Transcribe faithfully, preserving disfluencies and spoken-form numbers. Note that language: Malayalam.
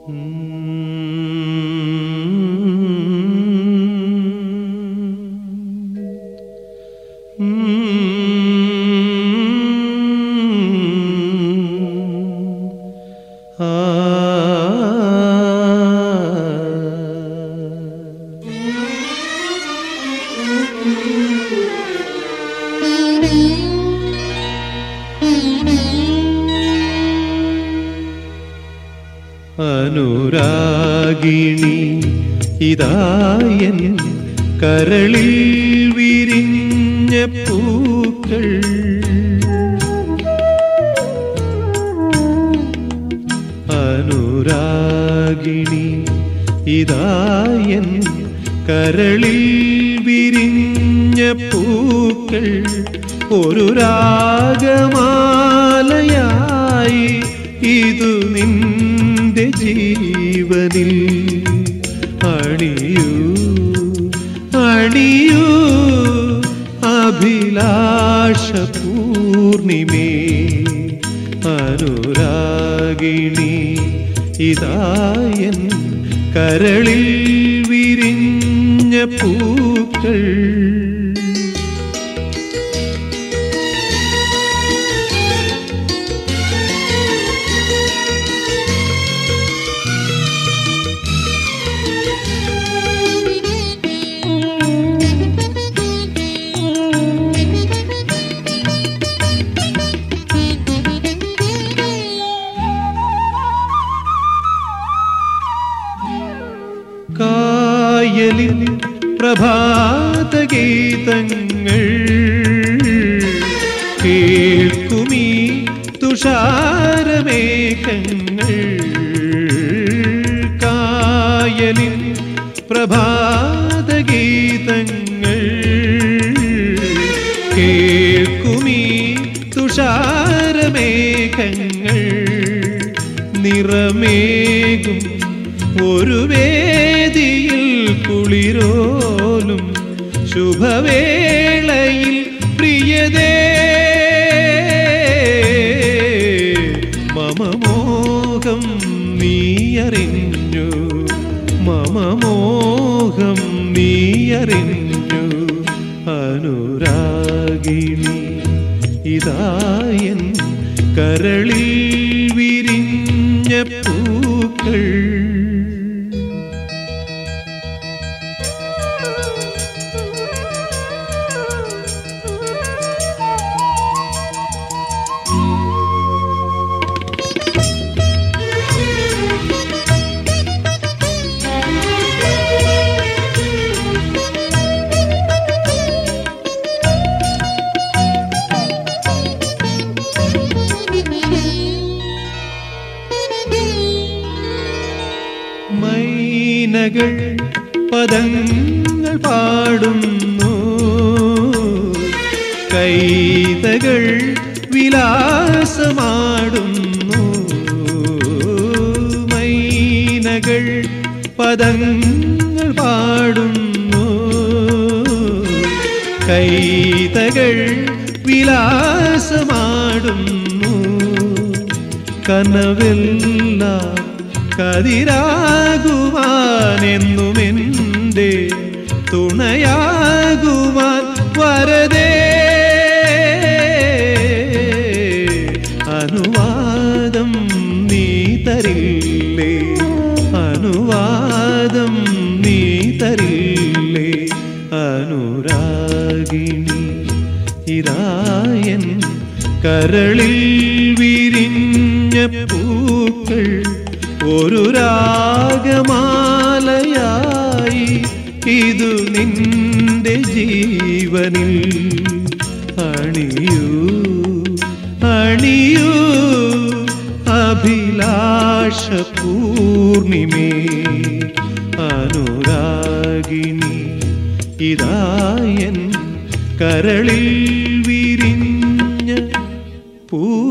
അനുരാഗിണി ഇതായൻ കരളിൽ വിരിഞ്ഞ പൂക്കൾ. അനുരാഗിണി ഇതായൻ കരളിൽ വിരിഞ്ഞ പൂക്കൾ ഒരു രാഗമാലയായി ഇതു നിന്റെ ജീവനിൽ അണിയൂ അണിയൂ അഭിലാഷ പൂർണിമേ. അനുരാഗിണി ഇതായൻ കരളിൽ വിരിഞ്ഞ പൂക്കൾ. കായലിൻ പ്രഭാതഗീതങ്ങൾ കേൾക്കുമീ തുഷാരമേഘങ്ങൾ. കായലിൻ പ്രഭാതഗീതങ്ങൾ കേൾക്കുമീ തുഷാരമേഘങ്ങൾ. നിറമേകും ഒരു വേദിയിൽ കുളിരോലും ശുഭവേളയിൽ പ്രിയതേ മമ മോഹം നീയറിഞ്ഞു മമ മോഹം നീയറിഞ്ഞു. അനുരാഗിണി ഇതായൻ കരളിൽ വിരിഞ്ഞ പൂക്കൾ. മൈനകൾ പദങ്ങൾ പാടുന്നു, കൈതകൾ വിലാസമാടുന്നു. മൈനകൾ പദങ്ങൾ പാടുന്നു, കൈതകൾ വിലാസമാടുന്നു. കനവെല്ലാം കതിരാകുവാനെന്നുമെൻ്റെ തുണയാകുവാൻ വരദേ. അനുവാദം നീ തരില്ലേ, അനുവാദം നീ തരില്ലേ. അനുരാഗിണി ഇതായൻ കരളിൽ വിരിഞ്ഞ പൂക്കൾ ഒരു രാഗമാലയായി ഇതു നിന്റെ ജീവനിൽ അണിയൂ അണിയൂ അഭിലാഷ പൂർണിമേ. അനുരാഗിണി ഇതായൻ കരളിൽ വിരിഞ്ഞ പൂ